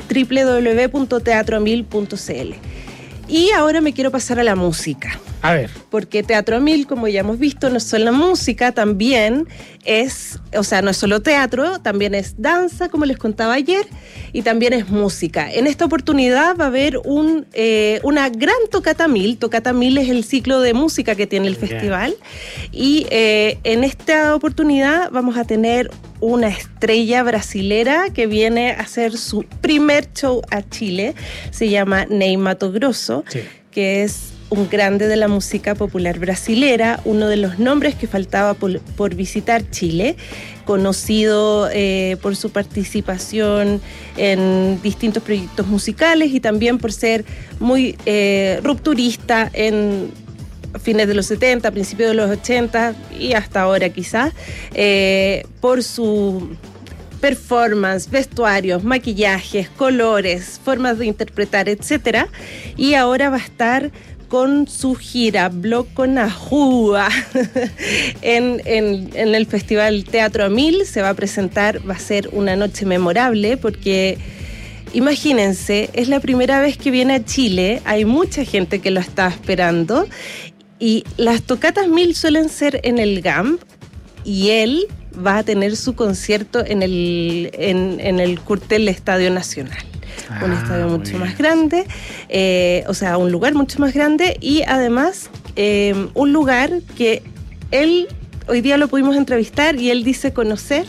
www.teatro1000.cl. Y ahora me quiero pasar a la música. A ver. Porque Teatro 1000, como ya hemos visto, no es solo música, también es, o sea, no es solo teatro, también es danza, como les contaba ayer, y también es música. En esta oportunidad va a haber una gran Tocata 1000. Tocata 1000 es el ciclo de música que tiene el festival. Y en esta oportunidad vamos a tener una estrella brasilera que viene a hacer su primer show a Chile. Se llama Ney Matogrosso, que es un grande de la música popular brasilera, uno de los nombres que faltaba por visitar Chile, conocido por su participación en distintos proyectos musicales y también por ser muy rupturista en fines de los 70, principios de los 80 y hasta ahora quizás, por su performance, vestuarios, maquillajes, colores, formas de interpretar, etcétera. Y ahora va a estar con su gira Bloco Najúa en el Festival Teatro 1000. Se va a presentar, va a ser una noche memorable porque imagínense, es la primera vez que viene a Chile, hay mucha gente que lo está esperando, y las tocatas 1000 suelen ser en el GAMP, y él va a tener su concierto en el Curtel Estadio Nacional. Un estadio mucho más grande, o sea, un lugar mucho más grande, y además un lugar que él, hoy día lo pudimos entrevistar, y él dice conocer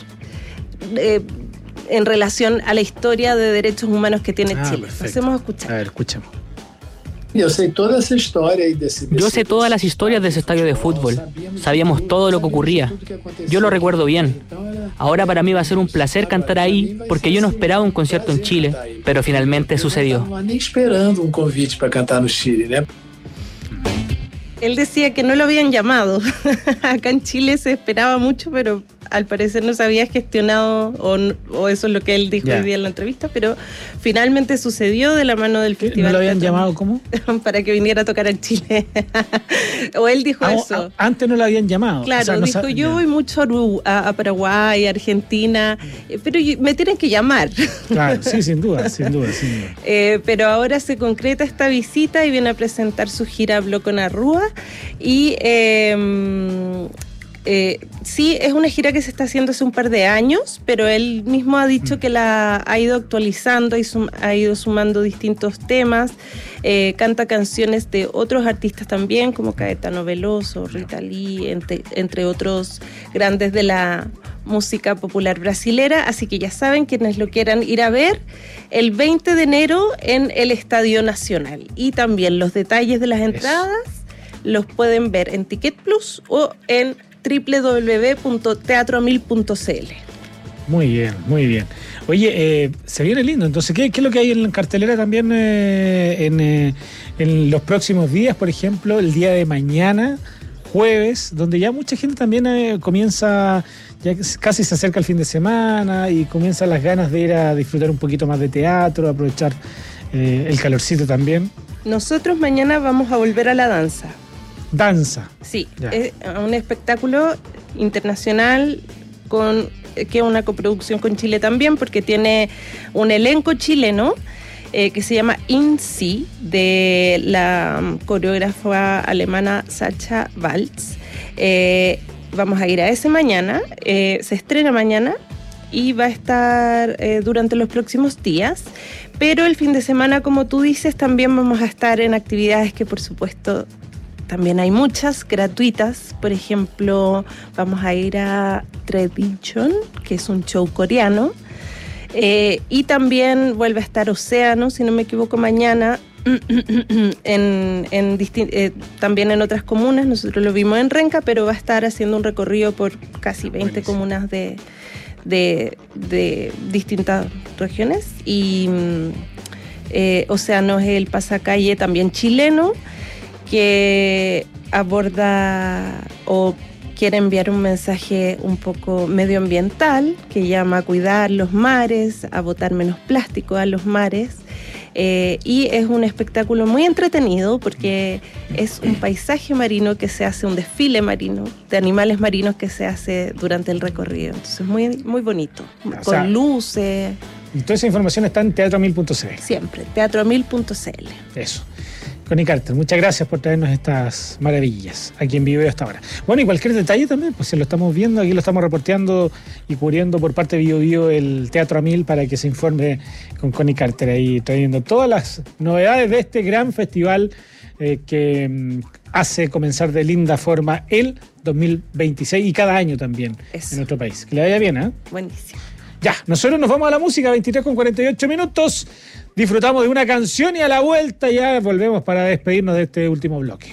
en relación a la historia de derechos humanos que tiene Chile. Hacemos escuchar. A ver, escuchemos. Yo sé todas las historias de ese estadio de fútbol. Sabíamos todo lo que ocurría. Yo lo recuerdo bien. Ahora para mí va a ser un placer cantar ahí, porque yo no esperaba un concierto en Chile, pero finalmente sucedió. Él decía que no lo habían llamado. Acá en Chile se esperaba mucho, pero al parecer no se había gestionado, o eso es lo que él dijo hoy día en la entrevista, pero finalmente sucedió de la mano del festival. ¿No lo habían llamado cómo? Para que viniera a tocar en Chile. O él dijo eso. Antes no lo habían llamado. Claro, o sea, no dijo, yo voy mucho a Paraguay, a Argentina, pero me tienen que llamar. Claro, sí, sin duda. Pero ahora se concreta esta visita y viene a presentar su gira Bloco Narrúa. Y sí, es una gira que se está haciendo hace un par de años, pero él mismo ha dicho que la ha ido actualizando y ha ido sumando distintos temas. Canta canciones de otros artistas también, como Caetano Veloso, Rita Lee, entre otros grandes de la música popular brasilera. Así que ya saben, quienes lo quieran ir a ver, el 20 de enero en el Estadio Nacional. Y también los detalles de las entradas los pueden ver en Ticket Plus o en www.teatroamil.cl. Muy bien. Oye, se viene lindo. Entonces, ¿qué es lo que hay en la cartelera también en los próximos días? Por ejemplo, el día de mañana, jueves, donde ya mucha gente también comienza, ya casi se acerca el fin de semana y comienzan las ganas de ir a disfrutar un poquito más de teatro, aprovechar el calorcito también. Nosotros mañana vamos a volver a la danza. Danza. Sí, es un espectáculo internacional que es una coproducción con Chile también, porque tiene un elenco chileno que se llama INSI, de la coreógrafa alemana Sacha Waltz. Vamos a ir a ese mañana, se estrena mañana y va a estar durante los próximos días, pero el fin de semana, como tú dices, también vamos a estar en actividades que por supuesto también hay muchas gratuitas. Por ejemplo, vamos a ir a Tradition, que es un show coreano, y también vuelve a estar Océano, si no me equivoco, mañana también en otras comunas. Nosotros lo vimos en Renca, pero va a estar haciendo un recorrido por casi 20 comunas de distintas regiones. Y Océano es el pasacalle también chileno, que aborda o quiere enviar un mensaje un poco medioambiental, que llama a cuidar los mares, a botar menos plástico a los mares. Y es un espectáculo muy entretenido porque es un paisaje marino que se hace, un desfile marino de animales marinos que se hace durante el recorrido. Entonces muy, muy bonito, con luces. Y toda esa información está en teatroamil.cl. Siempre, teatroamil.cl. Eso. Connie Carter, muchas gracias por traernos estas maravillas aquí en vivo hasta ahora. Bueno, y cualquier detalle también, pues si lo estamos viendo, aquí lo estamos reporteando y cubriendo por parte de Bio el Teatro Amil, para que se informe con Connie Carter ahí, trayendo todas las novedades de este gran festival que hace comenzar de linda forma el 2026 y cada año también en nuestro país. Que le vaya bien, ¿eh? Buenísimo. Ya, nosotros nos vamos a la música, 23:48. Disfrutamos de una canción y a la vuelta ya volvemos para despedirnos de este último bloque.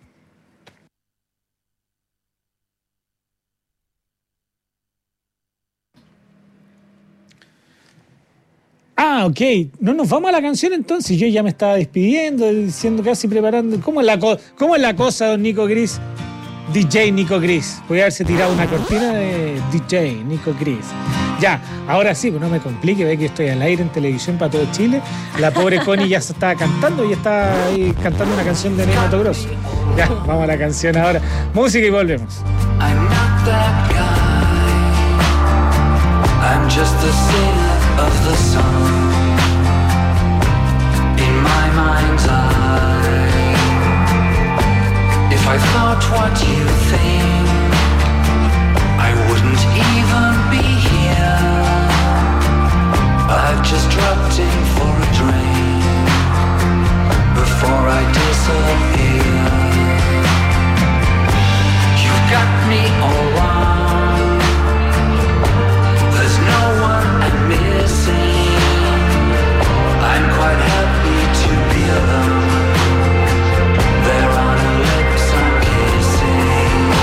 Ah, ok. No nos vamos a la canción entonces. Yo ya me estaba despidiendo, diciendo casi preparando. ¿Cómo es la cosa, don Nico Gris? DJ Nico Gris. Voy a haberse tirado una cortina de DJ Nico Gris. Ya, ahora sí, pues no me complique, ve que estoy al aire en televisión para todo Chile. La pobre Connie ya se estaba cantando y está ahí cantando una canción de Ney Mato Grosso. Ya, vamos a la canción ahora. Música y volvemos. I'm not that guy. I'm just the sin of the sun. In my mind's eye. If I thought what you think, I wouldn't even be here. I've just dropped in for a drink before I disappear. You've got me all wrong. There's no one I'm missing. I'm quite happy to be alone. There are no lips I'm kissing.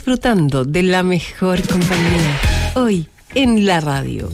disfrutando de la mejor compañía. Hoy en la radio.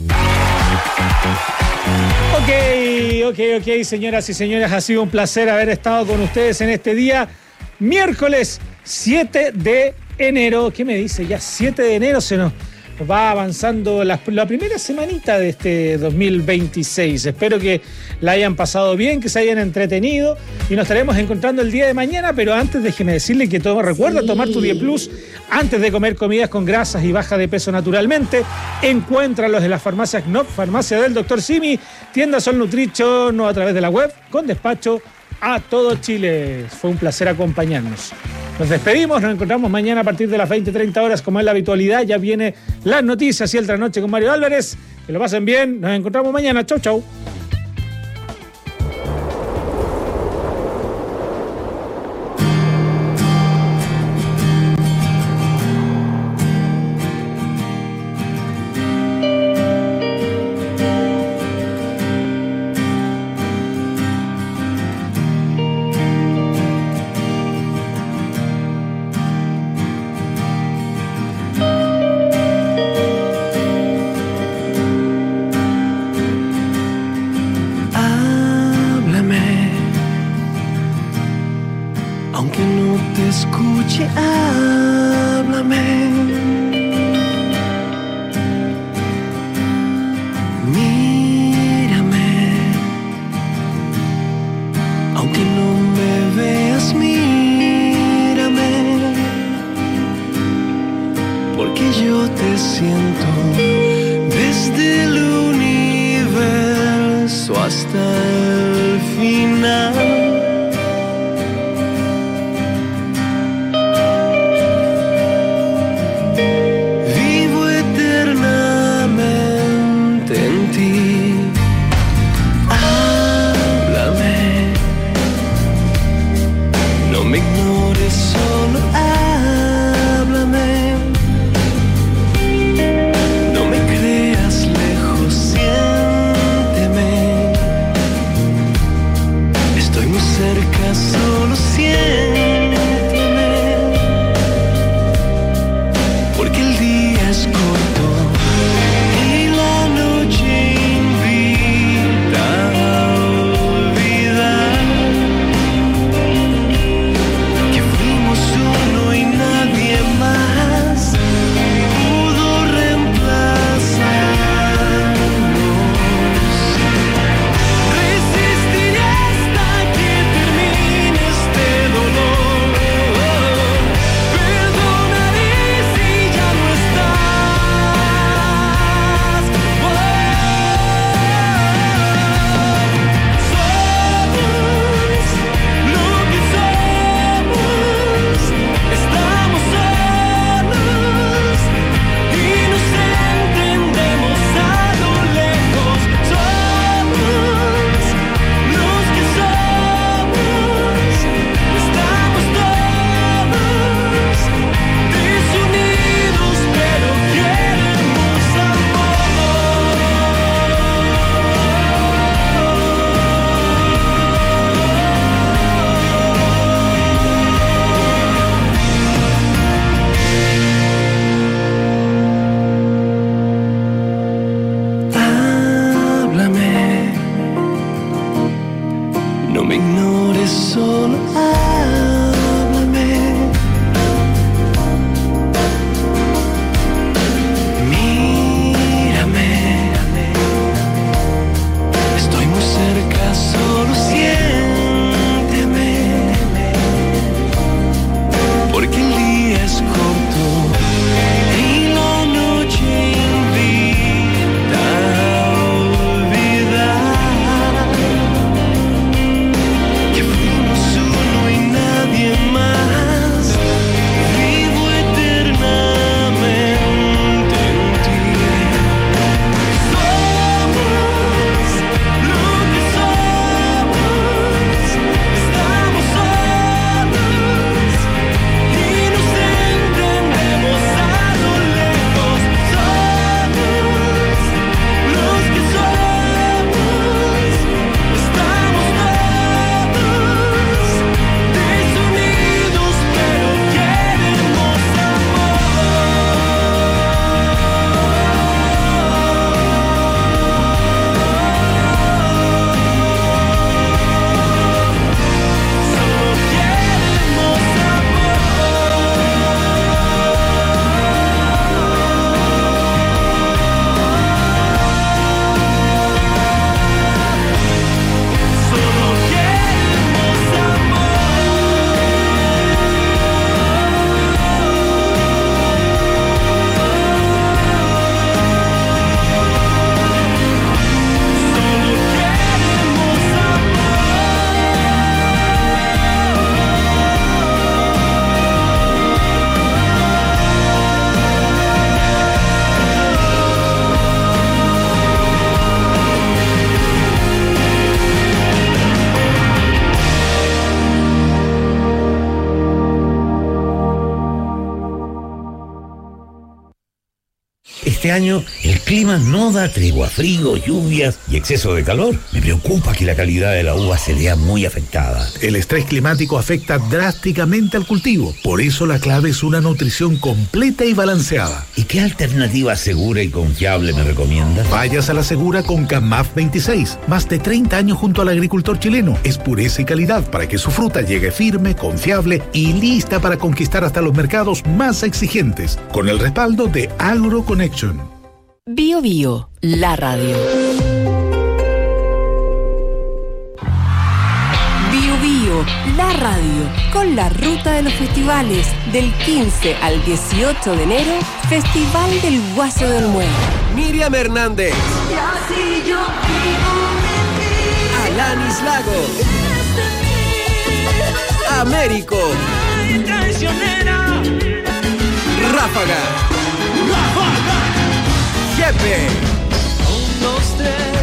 Ok, señoras y señores, ha sido un placer haber estado con ustedes en este día, miércoles 7 de enero. ¿Qué me dice? Ya 7 de enero se nos va avanzando la primera semanita de este 2026. Espero que la hayan pasado bien, que se hayan entretenido y nos estaremos encontrando el día de mañana, pero antes déjeme decirle que recuerda tomar tu 10 Plus antes de comer comidas con grasas y baja de peso naturalmente. Encuéntralos en las farmacias Knopf, farmacia del Dr. Simi, tiendas Sol Nutrition o a través de la web con despacho a todo Chile. Fue un placer acompañarnos. Nos despedimos, nos encontramos mañana a partir de las 20:30 horas, como es la habitualidad. Ya viene las noticias y el trasnoche con Mario Álvarez. Que lo pasen bien, nos encontramos mañana. Chau, chau. este año el clima no da tregua, frío, lluvias y exceso de calor. Me preocupa que la calidad de la uva se vea muy afectada. El estrés climático afecta drásticamente al cultivo. Por eso la clave es una nutrición completa y balanceada. ¿Y qué alternativa segura y confiable me recomiendas? Vayas a la segura con CAMAF 26. Más de 30 años junto al agricultor chileno. Es pureza y calidad para que su fruta llegue firme, confiable y lista para conquistar hasta los mercados más exigentes. Con el respaldo de AgroConnection. Bio Bio, la radio. Bio Bio, la radio. Con la ruta de los festivales. Del 15 al 18 de enero, Festival del Guaso de Olmué. Miriam Hernández. Alanis Lago. Américo. Ráfaga. Jefe. 1, 2, 3.